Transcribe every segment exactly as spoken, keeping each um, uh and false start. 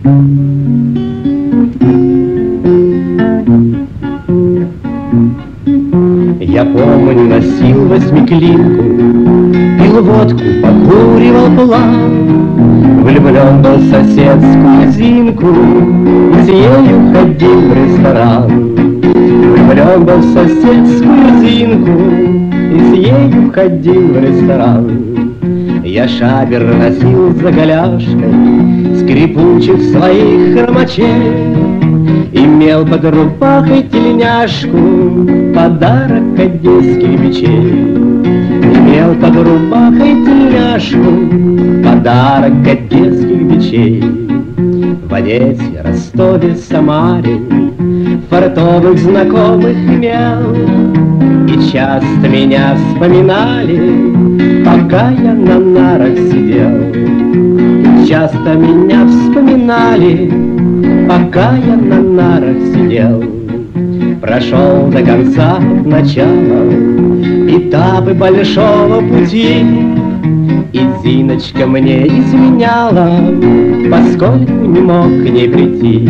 Я помню, носил восьмиклинку, пил водку, покуривал план. Влюблен был в соседскую Зинку, и с нею ходил в ресторан. Влюблен был в соседскую Зинку, и с нею ходил в ресторан. Я шабер носил за голяшкой, скрипучих своих хромачей, имел под рубахой тельняшку, подарок одесских бичей. Имел под рубахой тельняшку, подарок одесских бичей. В Одессе, Ростове, Самаре фартовых знакомых имел, и часто меня вспоминали, пока я на нарах сидел. Часто меня вспоминали, пока я на нарах сидел. Прошел до конца начала этапы большого пути, и Зиночка мне изменяла, поскольку не мог к ней прийти.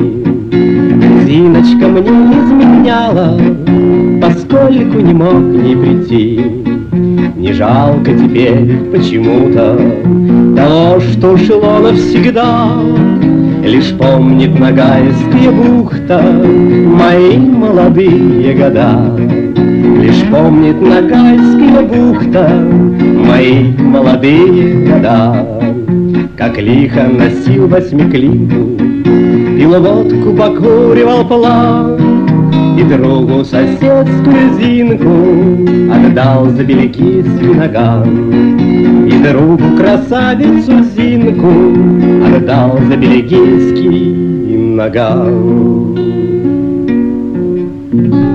Зиночка мне изменяла, поскольку не мог к ней прийти. Не жалко теперь почему-то того, что ушло навсегда. Лишь помнит Ногайская бухта мои молодые года. Лишь помнит Ногайская бухта мои молодые года. Как лихо носил восьмиклинку, пил водку, покуривал план, и другу соседскую Зинку отдал за беликийский наган. И другу красавицу Зинку отдал за беликийский наган.